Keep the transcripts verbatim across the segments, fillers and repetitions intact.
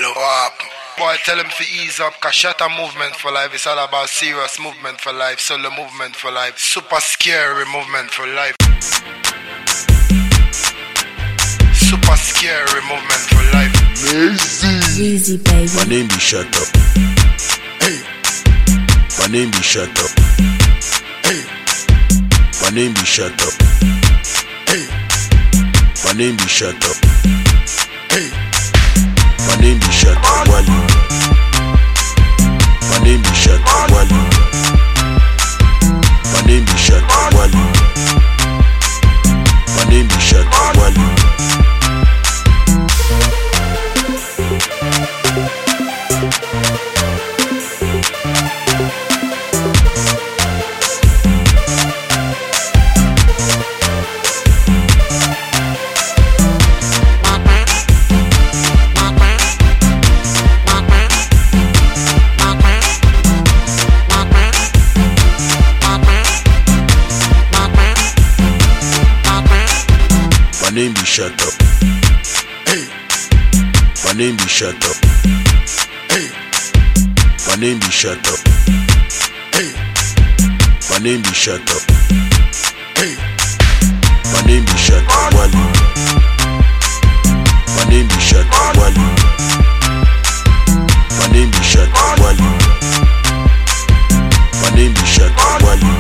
Hello. What? Boy, tell him to ease up, cause Shatter movement for life. It's all about serious movement for life, solo movement for life, super scary movement for life. Super scary movement for life. Easy, baby. My name be Shatter. Hey. My name be Shatter. Hey. My name be Shatter. Hey. My name be Shatter. Hey. My name be Shatter Wally. My name be Shatter Wally. My name be Shatter Wally. My name be Shatter Wally. My name be Shatter. Hey. My name be Shatter. Hey. My name be Shatter. Hey. My name be Shatter. Hey. My name be Shatter Wally. My name be Shatter Wally. My name be Shatter Wally. My name be Shatter Wally.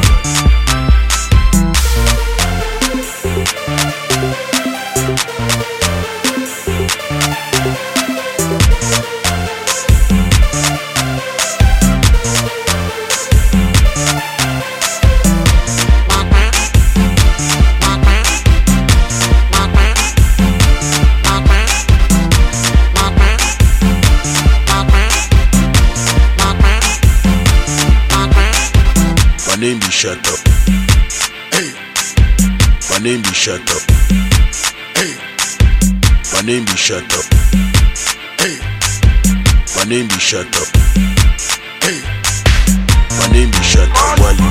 My name be Shatter. Hey. My name be Shatter. Hey. My name be Shatter. Hey. My name be Shatter. Hey. My name be Shatter Wally.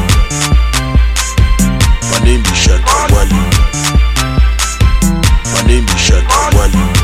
My name be Shatter Wally. My name be Shatter Wally.